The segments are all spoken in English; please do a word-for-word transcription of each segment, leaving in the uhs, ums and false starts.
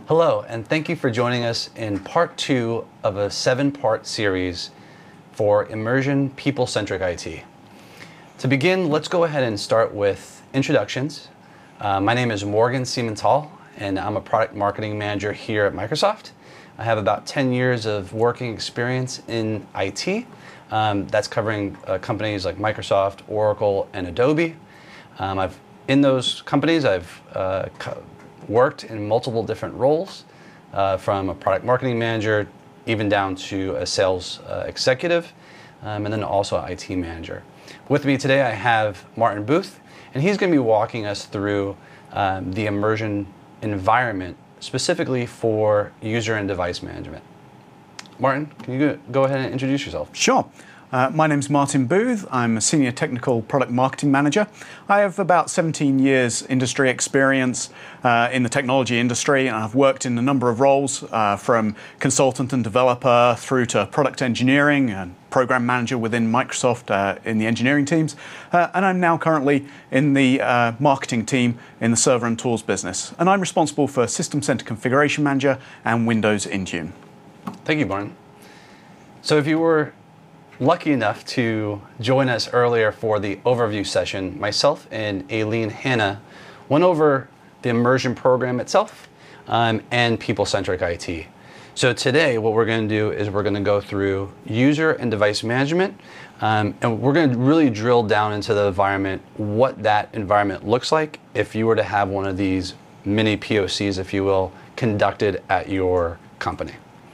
Hello, and thank you for joining us in part two of a seven-part series for Immersion People-Centric I T. To begin, let's go ahead and start with introductions. Uh, my name is Morgan Siementhal, and I'm a product marketing manager here at Microsoft. I have about ten years of working experience in I T. Um, that's covering uh, companies like Microsoft, Oracle, and Adobe. Um, I've in those companies, I've uh, co- worked in multiple different roles, uh, from a product marketing manager, even down to a sales uh, executive, um, and then also an I T manager. With me today, I have Martin Booth, and he's going to be walking us through um, the immersion environment, specifically for user and device management. Martin, can you go ahead and introduce yourself? Sure. Uh, my name's Martin Booth. I'm a Senior Technical Product Marketing Manager. I have about seventeen years industry experience uh, in the technology industry, and I've worked in a number of roles, uh, from consultant and developer through to product engineering and program manager within Microsoft uh, in the engineering teams. Uh, and I'm now currently in the uh, marketing team in the server and tools business. And I'm responsible for System Center Configuration Manager and Windows Intune. Thank you, Martin. So if you were lucky enough to join us earlier for the overview session, myself and Aileen Hanna went over the immersion program itself um, and people-centric I T. So today what we're going to do is we're going to go through user and device management, um, and we're going to really drill down into the environment, what that environment looks like if you were to have one of these mini P O Cs, if you will, conducted at your company.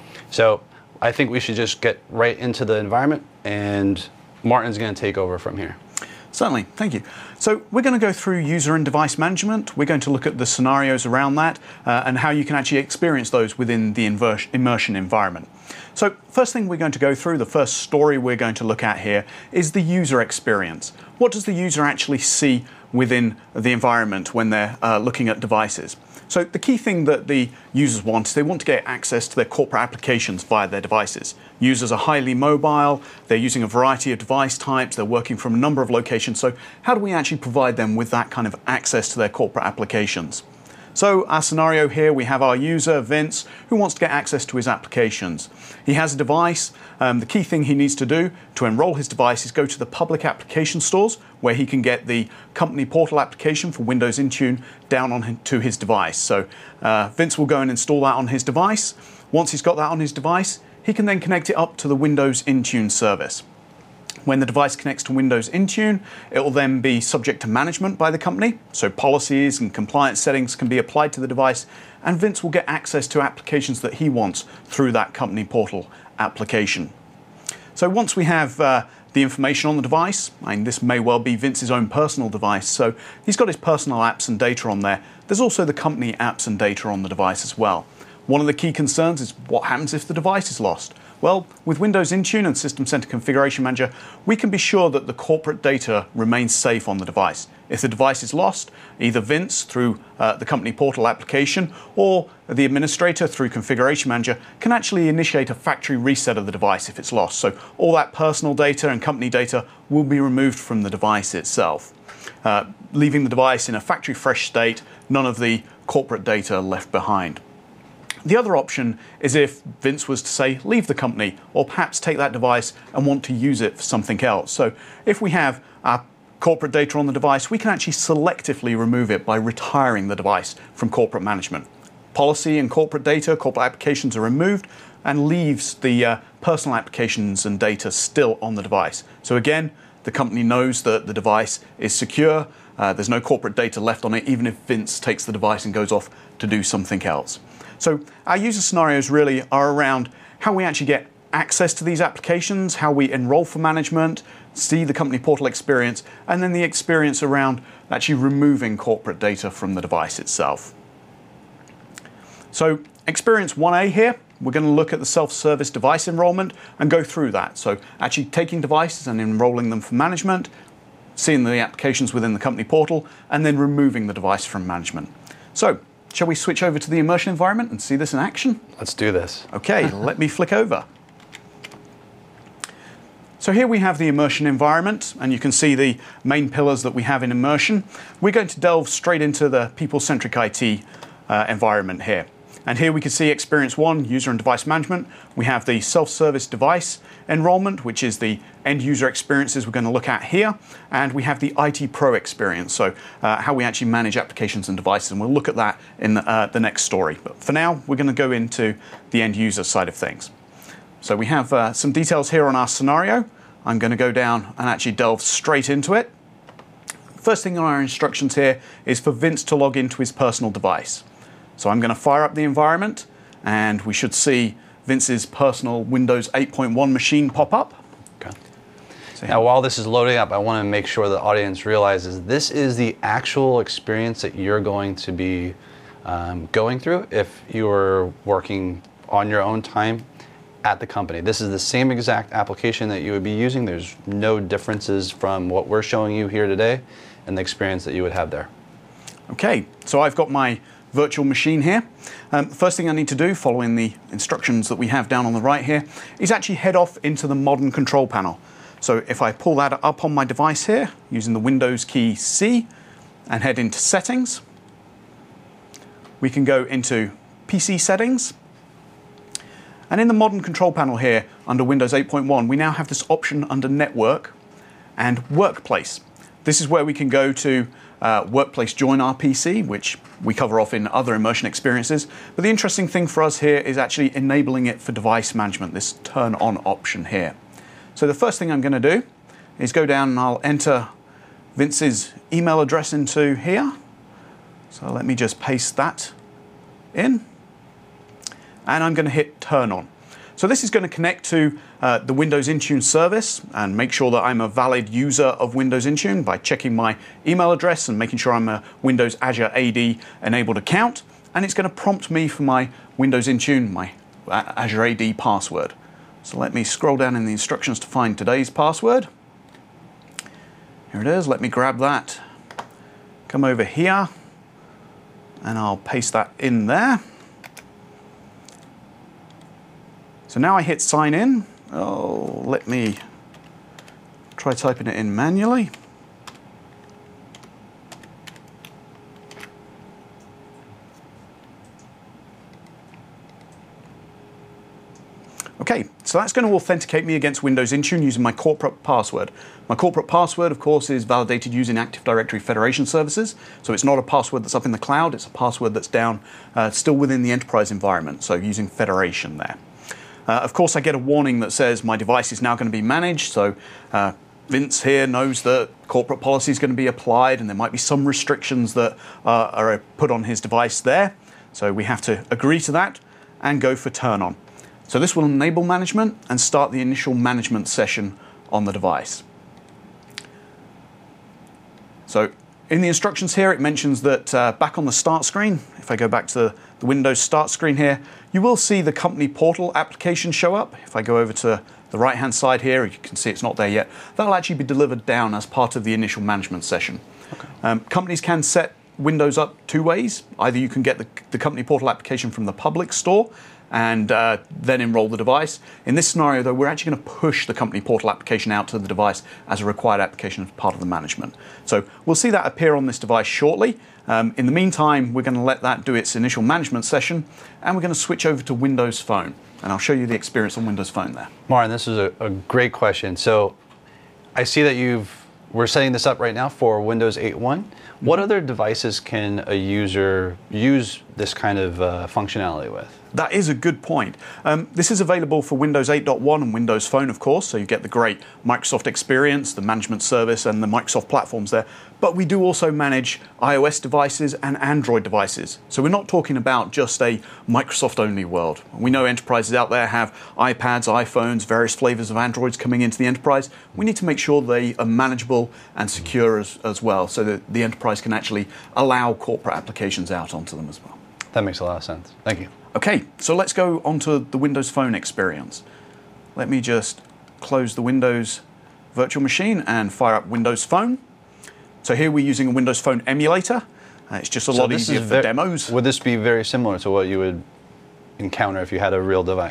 So I think we should just get right into the environment, and Martin's going to take over from here. Certainly, thank you. So we're going to go through user and device management. We're going to look at the scenarios around that uh, and how you can actually experience those within the immersion environment. So first thing we're going to go through, the first story we're going to look at here, is the user experience. What does the user actually see within the environment when they're uh, looking at devices? So the key thing that the users want is they want to get access to their corporate applications via their devices. Users are highly mobile, they're using a variety of device types, they're working from a number of locations. So how do we actually provide them with that kind of access to their corporate applications? So our scenario here, we have our user, Vince, who wants to get access to his applications. He has a device. Um, the key thing he needs to do to enroll his device is go to the public application stores where he can get the company portal application for Windows Intune down on to his device. So uh, Vince will go and install that on his device. Once he's got that on his device, he can then connect it up to the Windows Intune service. When the device connects to Windows Intune, it will then be subject to management by the company, so policies and compliance settings can be applied to the device, and Vince will get access to applications that he wants through that company portal application. So once we have uh, the information on the device, I mean, this may well be Vince's own personal device, so he's got his personal apps and data on there. There's also the company apps and data on the device as well. One of the key concerns is what happens if the device is lost? Well, with Windows Intune and System Center Configuration Manager, we can be sure that the corporate data remains safe on the device. If the device is lost, either Vince through uh, the company portal application or the administrator through Configuration Manager can actually initiate a factory reset of the device if it's lost. So all that personal data and company data will be removed from the device itself, uh, leaving the device in a factory fresh state, none of the corporate data left behind. The other option is if Vince was to say, leave the company, or perhaps take that device and want to use it for something else. So if we have our corporate data on the device, we can actually selectively remove it by retiring the device from corporate management. Policy and corporate data, corporate applications are removed and leaves the uh, personal applications and data still on the device. So again, the company knows that the device is secure. Uh, there's no corporate data left on it, even if Vince takes the device and goes off to do something else. So our user scenarios really are around how we actually get access to these applications, how we enroll for management, see the company portal experience, and then the experience around actually removing corporate data from the device itself. So experience one A here, we're going to look at the self-service device enrollment and go through that. So actually taking devices and enrolling them for management, seeing the applications within the company portal, and then removing the device from management. So shall we switch over to the immersion environment and see this in action? Let's do this. Okay, let me flick over. So here we have the immersion environment, and you can see the main pillars that we have in immersion. We're going to delve straight into the people-centric I T uh, environment here. And here we can see Experience one, User and Device Management. We have the self-service device enrollment, which is the end user experiences we're going to look at here. And we have the I T Pro experience, so uh, how we actually manage applications and devices. And we'll look at that in the, uh, the next story. But for now, we're going to go into the end user side of things. So we have uh, some details here on our scenario. I'm going to go down and actually delve straight into it. First thing on our instructions here is for Vince to log into his personal device. So I'm going to fire up the environment, and we should see Vince's personal Windows eight point one machine pop up. Okay. So now, while this is loading up, I want to make sure the audience realizes this is the actual experience that you're going to be um, going through if you're working on your own time at the company. This is the same exact application that you would be using. There's no differences from what we're showing you here today and the experience that you would have there. Okay, so I've got my virtual machine here. Um, the first thing I need to do, following the instructions that we have down on the right here, is actually head off into the modern control panel. So if I pull that up on my device here, using the Windows key C, and head into Settings, we can go into P C Settings. And in the modern control panel here, under Windows eight point one, we now have this option under Network and Workplace. This is where we can go to Uh, Workplace Join R P C, which we cover off in other immersion experiences. But the interesting thing for us here is actually enabling it for device management, this turn on option here. So the first thing I'm going to do is go down and I'll enter Vince's email address into here. So let me just paste that in. And I'm going to hit turn on. So this is going to connect to uh, the Windows Intune service and make sure that I'm a valid user of Windows Intune by checking my email address and making sure I'm a Windows Azure A D enabled account. And it's going to prompt me for my Windows Intune, my Azure A D password. So let me scroll down in the instructions to find today's password. Here it is. Let me grab that. Come over here and I'll paste that in there. So now I hit sign in. Oh, let me try typing it in manually. Okay, so that's going to authenticate me against Windows Intune using my corporate password. My corporate password, of course, is validated using Active Directory Federation services. So it's not a password that's up in the cloud, it's a password that's down uh, still within the enterprise environment, so using Federation there. Uh, of course, I get a warning that says my device is now going to be managed, so uh, Vince here knows that corporate policy is going to be applied and there might be some restrictions that uh, are put on his device there. So we have to agree to that and go for turn on. So this will enable management and start the initial management session on the device. So in the instructions here, it mentions that uh, back on the start screen, if I go back to the, the Windows start screen here, you will see the company portal application show up. If I go over to the right-hand side here, you can see it's not there yet. That'll actually be delivered down as part of the initial management session. Okay. Um, companies can set Windows up two ways. Either you can get the, the company portal application from the public store and uh, then enroll the device. In this scenario, though, we're actually going to push the company portal application out to the device as a required application as part of the management. So we'll see that appear on this device shortly. Um, in the meantime, we're going to let that do its initial management session, and we're going to switch over to Windows Phone. And I'll show you the experience on Windows Phone there. Martin, this is a, a great question. So I see that you've we're setting this up right now for Windows eight point one. What other devices can a user use this kind of uh, functionality with? That is a good point. Um, this is available for Windows eight point one and Windows Phone, of course, so you get the great Microsoft experience, the management service, and the Microsoft platforms there. But we do also manage iOS devices and Android devices. So we're not talking about just a Microsoft-only world. We know enterprises out there have iPads, iPhones, various flavors of Androids coming into the enterprise. We need to make sure they are manageable and secure as, as well, so that the enterprise can actually allow corporate applications out onto them as well. That makes a lot of sense. Thank you. Okay, so let's go onto the Windows Phone experience. Let me just close the Windows virtual machine and fire up Windows Phone. So here we're using a Windows Phone emulator. Uh, it's just a so lot easier for demos. Would this be very similar to what you would encounter if you had a real device?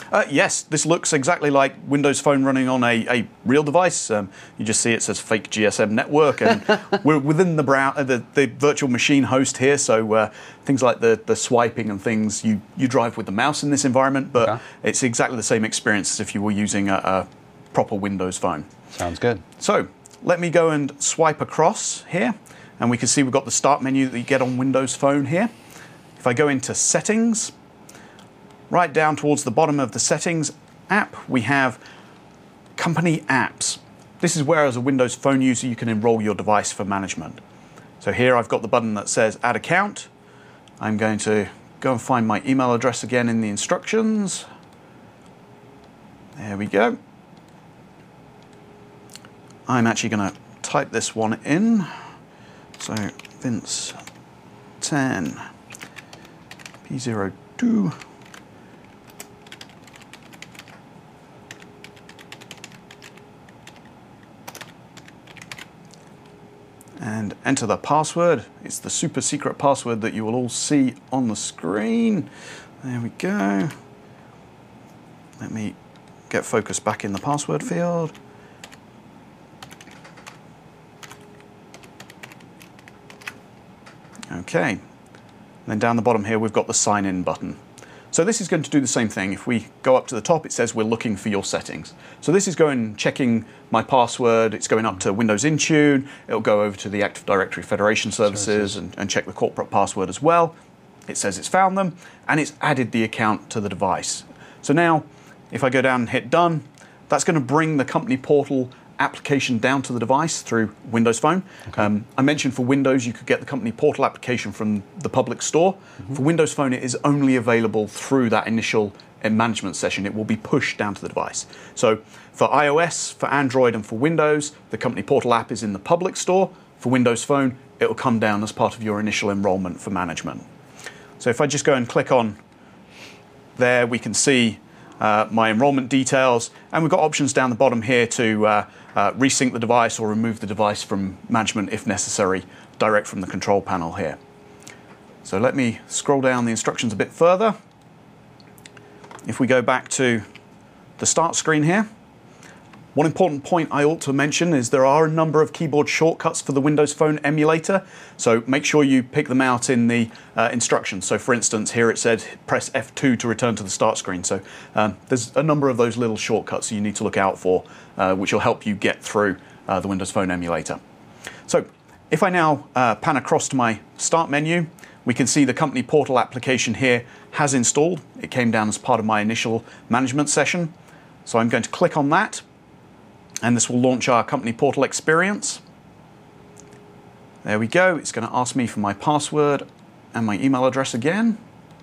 Uh, yes, this looks exactly like Windows Phone running on a, a real device. Um, you just see it says fake G S M network, and we're within the, brow- uh, the the virtual machine host here, so uh, things like the, the swiping and things you, you drive with the mouse in this environment, but okay. It's exactly the same experience as if you were using a, a proper Windows Phone. Sounds good. So let me go and swipe across here, and we can see we've got the start menu that you get on Windows Phone here. If I go into Settings, right down towards the bottom of the Settings app, we have Company Apps. This is where, as a Windows Phone user, you can enroll your device for management. So here I've got the button that says Add Account. I'm going to go and find my email address again in the instructions. There we go. I'm actually going to type this one in. So Vince ten P zero two. And enter the password. It's the super secret password that you will all see on the screen. There we go. Let me get focus back in the password field. Okay. And then down the bottom here, we've got the sign in button. So this is going to do the same thing. If we go up to the top, it says we're looking for your settings. So this is going checking my password. It's going up to Windows Intune. It'll go over to the Active Directory Federation services and, and check the corporate password as well. It says it's found them, and it's added the account to the device. So now, if I go down and hit done, that's going to bring the company portal application down to the device through Windows Phone. Okay. Um, I mentioned for Windows you could get the company portal application from the public store. Mm-hmm. For Windows Phone it is only available through that initial management session. It will be pushed down to the device. So for iOS, for Android and for Windows, the company portal app is in the public store. For Windows Phone it will come down as part of your initial enrollment for management. So if I just go and click on there, we can see Uh, my enrollment details, and we've got options down the bottom here to uh, uh, resync the device or remove the device from management if necessary, direct from the control panel here. So let me scroll down the instructions a bit further. If we go back to the start screen here, one important point I ought to mention is there are a number of keyboard shortcuts for the Windows Phone emulator, so make sure you pick them out in the uh, instructions. So for instance, here it said press F two to return to the start screen. So um, there's a number of those little shortcuts you need to look out for, uh, which will help you get through uh, the Windows Phone emulator. So if I now uh, pan across to my start menu, we can see the company portal application here has installed. It came down as part of my initial management session. So I'm going to click on that, and this will launch our company portal experience. There we go. It's going to ask me for my password and my email address again.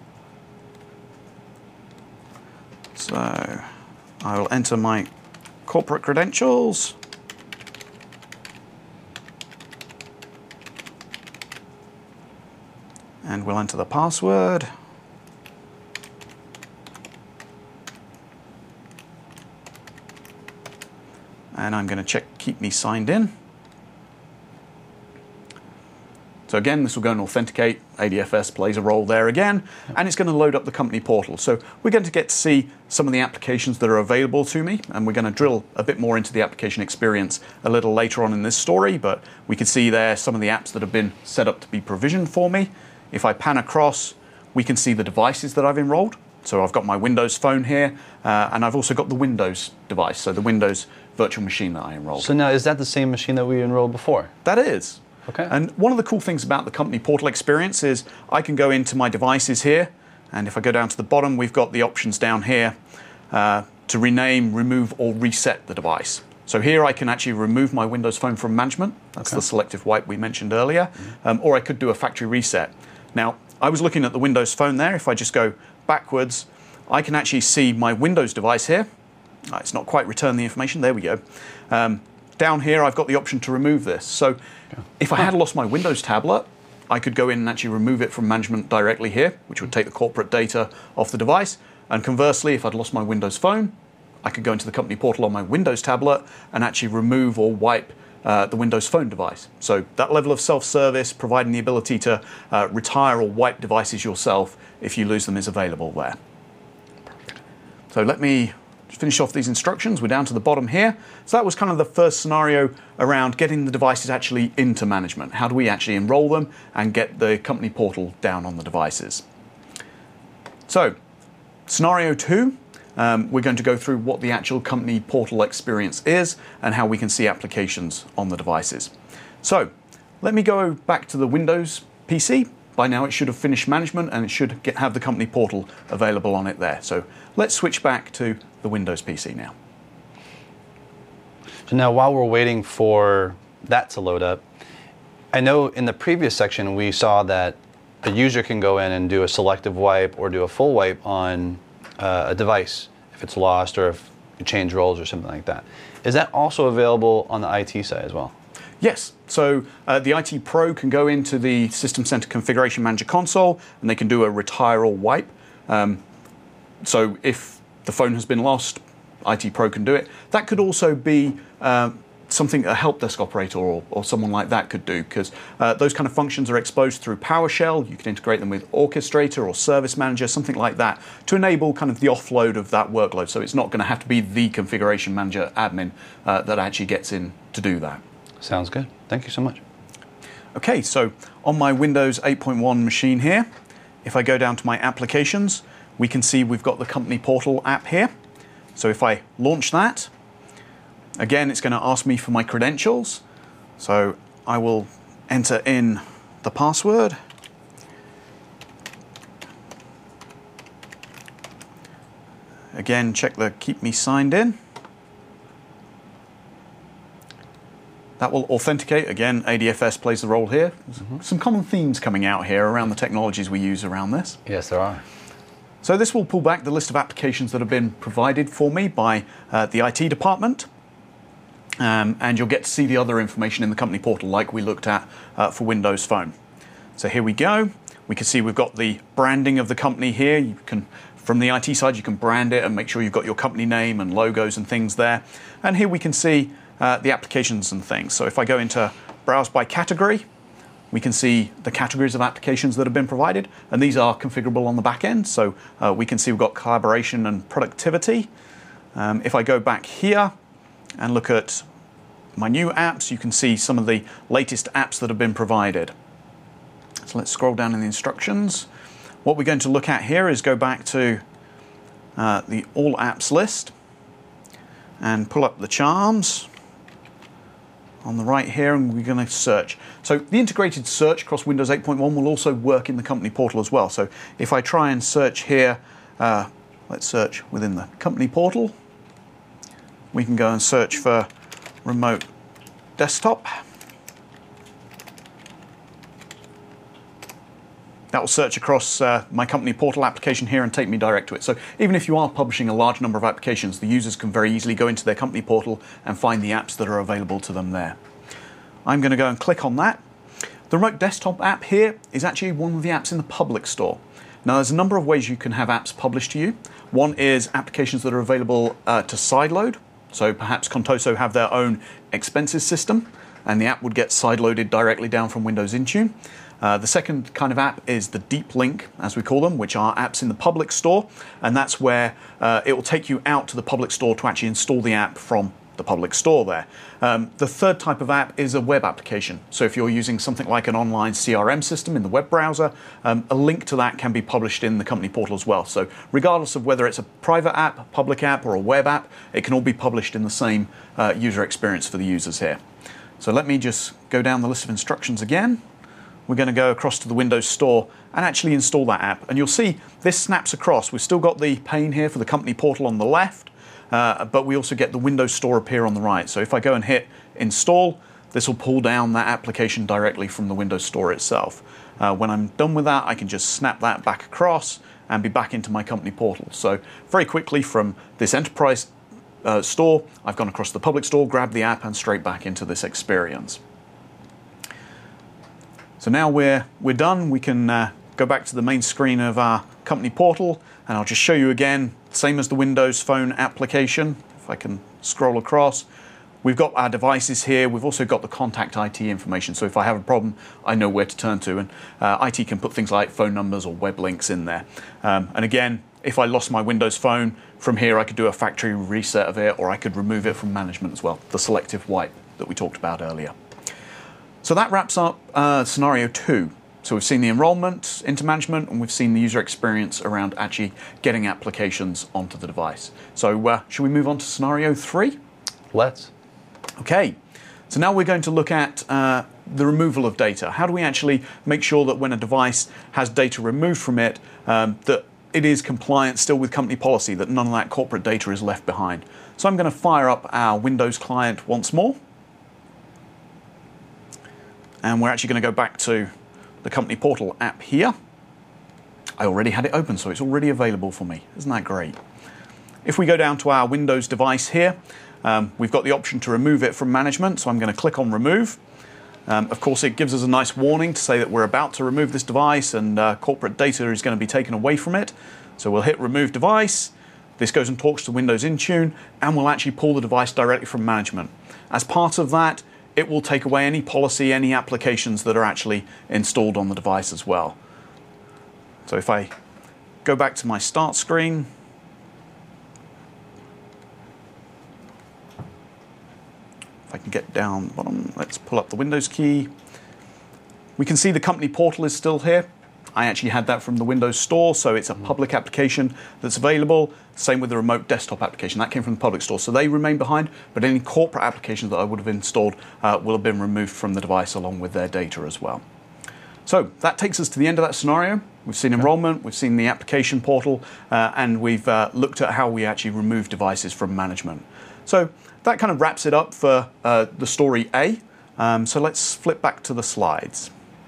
So I will enter my corporate credentials. And we'll enter the password. And I'm going to check keep me signed in. So again, this will go and authenticate. A D F S plays a role there again, and it's going to load up the company portal. So we're going to get to see some of the applications that are available to me, and we're going to drill a bit more into the application experience a little later on in this story, but we can see there some of the apps that have been set up to be provisioned for me. If I pan across, we can see the devices that I've enrolled. So I've got my Windows Phone here, uh, and I've also got the Windows device, so the Windows virtual machine that I enrolled. So now, is that the same machine that we enrolled before? That is. Okay. And one of the cool things about the company portal experience is I can go into my devices here, and if I go down to the bottom, we've got the options down here uh, to rename, remove, or reset the device. So here I can actually remove my Windows Phone from management. That's okay. The selective wipe we mentioned earlier. Mm-hmm. um, or I could do a factory reset. Now, I was looking at the Windows Phone there. If I just go backwards, I can actually see my Windows device here. Uh, it's not quite returned the information. There we go. Um, down here, I've got the option to remove this. So okay. if I had lost my Windows tablet, I could go in and actually remove it from management directly here, which would take the corporate data off the device. And conversely, if I'd lost my Windows Phone, I could go into the company portal on my Windows tablet and actually remove or wipe uh, the Windows Phone device. So that level of self-service, providing the ability to uh, retire or wipe devices yourself if you lose them, is available there. So let me finish off these instructions. We're down to the bottom here. So that was kind of the first scenario around getting the devices actually into management. How do we actually enroll them and get the company portal down on the devices? So scenario two, um, we're going to go through what the actual company portal experience is and how we can see applications on the devices. So let me go back to the Windows P C. By now it should have finished management and it should get, have the company portal available on it there. So let's switch back to the Windows P C now. So now while we're waiting for that to load up, I know in the previous section we saw that a user can go in and do a selective wipe or do a full wipe on uh, a device if it's lost or if you change roles or something like that. Is that also available on the I T side as well? Yes, so uh, the I T Pro can go into the System Center Configuration Manager console and they can do a retire or wipe. Um, so if the phone has been lost, I T Pro can do it. That could also be uh, something a help desk operator or, or someone like that could do, because uh, those kind of functions are exposed through PowerShell. You can integrate them with Orchestrator or Service Manager, something like that, to enable kind of the offload of that workload. So it's not going to have to be the Configuration Manager admin uh, that actually gets in to do that. Sounds good. Thank you so much. Okay, so on my Windows eight point one machine here, if I go down to my applications, we can see we've got the company portal app here. So if I launch that, again, it's going to ask me for my credentials. So I will enter in the password. Again, check the keep me signed in. That will authenticate. Again, A D F S plays the role here. Mm-hmm. Some common themes coming out here around the technologies we use around this. Yes, there are. So this will pull back the list of applications that have been provided for me by uh, the I T department. Um, and you'll get to see the other information in the company portal like we looked at uh, for Windows Phone. So here we go. We can see we've got the branding of the company here. You can, from the I T side, you can brand it and make sure you've got your company name and logos and things there. And here we can see uh, the applications and things. So if I go into Browse by Category, we can see the categories of applications that have been provided, and these are configurable on the back end. So uh, we can see we've got collaboration and productivity. Um, if I go back here and look at my new apps, you can see some of the latest apps that have been provided. So let's scroll down in the instructions. What we're going to look at here is go back to uh, the All Apps list and pull up the Charms on the right here, and we're going to search. So the integrated search across Windows eight point one will also work in the company portal as well. So if I try and search here, uh, let's search within the company portal. We can go and search for remote desktop. That will search across uh, my company portal application here and take me direct to it. So even if you are publishing a large number of applications, the users can very easily go into their company portal and find the apps that are available to them there. I'm going to go and click on that. The remote desktop app here is actually one of the apps in the public store. Now there's a number of ways you can have apps published to you. One is applications that are available uh, to sideload. So perhaps Contoso have their own expenses system and the app would get sideloaded directly down from Windows Intune. Uh, the second kind of app is the deep link, as we call them, which are apps in the public store, and that's where uh, it will take you out to the public store to actually install the app from the public store there. Um, the third type of app is a web application. So if you're using something like an online C R M system in the web browser, um, a link to that can be published in the company portal as well. So regardless of whether it's a private app, a public app, or a web app, it can all be published in the same uh, user experience for the users here. So let me just go down the list of instructions again. We're going to go across to the Windows Store and actually install that app. And you'll see this snaps across. We've still got the pane here for the company portal on the left, uh, but we also get the Windows Store appear on the right. So if I go and hit install, this will pull down that application directly from the Windows Store itself. Uh, when I'm done with that, I can just snap that back across and be back into my company portal. So very quickly from this enterprise uh, store, I've gone across to the public store, grabbed the app, and straight back into this experience. So now we're, we're done, we can uh, go back to the main screen of our company portal, and I'll just show you again, same as the Windows Phone application. If I can scroll across, we've got our devices here, we've also got the contact I T information, so if I have a problem, I know where to turn to, and uh, I T can put things like phone numbers or web links in there. Um, and again, if I lost my Windows Phone, from here I could do a factory reset of it, or I could remove it from management as well, the selective wipe that we talked about earlier. So that wraps up uh, scenario two. So we've seen the enrollment into management, and we've seen the user experience around actually getting applications onto the device. So uh, should we move on to scenario three? Let's. Okay, so now we're going to look at uh, the removal of data. How do we actually make sure that when a device has data removed from it, um, that it is compliant still with company policy, that none of that corporate data is left behind? So I'm going to fire up our Windows client once more. And we're actually going to go back to the company portal app here. I already had it open, so it's already available for me. Isn't that great? If we go down to our Windows device here, um, we've got the option to remove it from management, so I'm going to click on remove. Um, of course, it gives us a nice warning to say that we're about to remove this device and uh, corporate data is going to be taken away from it. So we'll hit remove device. This goes and talks to Windows Intune, and we'll actually pull the device directly from management. As part of that, it will take away any policy, any applications that are actually installed on the device as well. So if I go back to my start screen, if I can get down the bottom, let's pull up the Windows key. We can see the company portal is still here. I actually had that from the Windows Store, so it's a public application that's available. Same with the remote desktop application. That came from the public store, so they remain behind, but any corporate applications that I would have installed uh, will have been removed from the device along with their data as well. So that takes us to the end of that scenario. We've seen enrollment, we've seen the application portal, uh, and we've uh, looked at how we actually remove devices from management. So that kind of wraps it up for uh, the story A. Um, so let's flip back to the slides.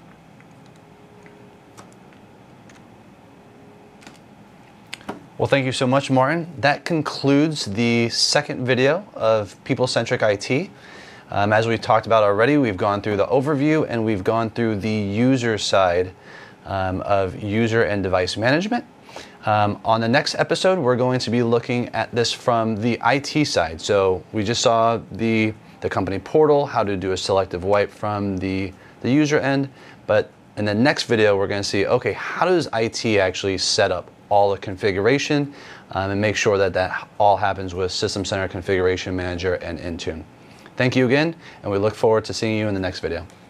Well, thank you so much, Martin. That concludes the second video of People-Centric I T. Um, as we've talked about already, we've gone through the overview and we've gone through the user side um, of user and device management. Um, on the next episode, we're going to be looking at this from the I T side. So we just saw the, the company portal, how to do a selective wipe from the, the user end. But in the next video, we're going to see, okay, how does I T actually set up all the configuration um, and make sure that that all happens with System Center Configuration Manager and Intune. Thank you again, and we look forward to seeing you in the next video.